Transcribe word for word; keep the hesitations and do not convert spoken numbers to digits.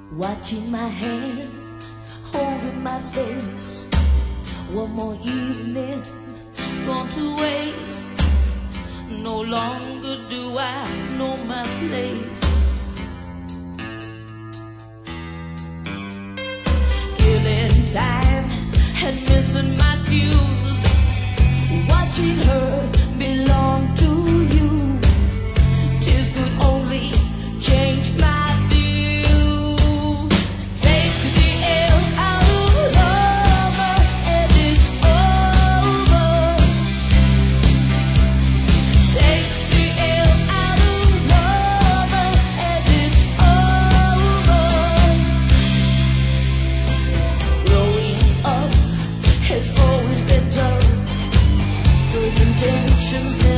Watching my hand, holding my face. One more evening gone to waste. No longer do I know my place. Killing time and missing my cues. Watching her belong to you. Tears could only change my view. Take the air out of lover and it's over. Take the air out of lover and it's over. Growing up has always been tough. Good intentions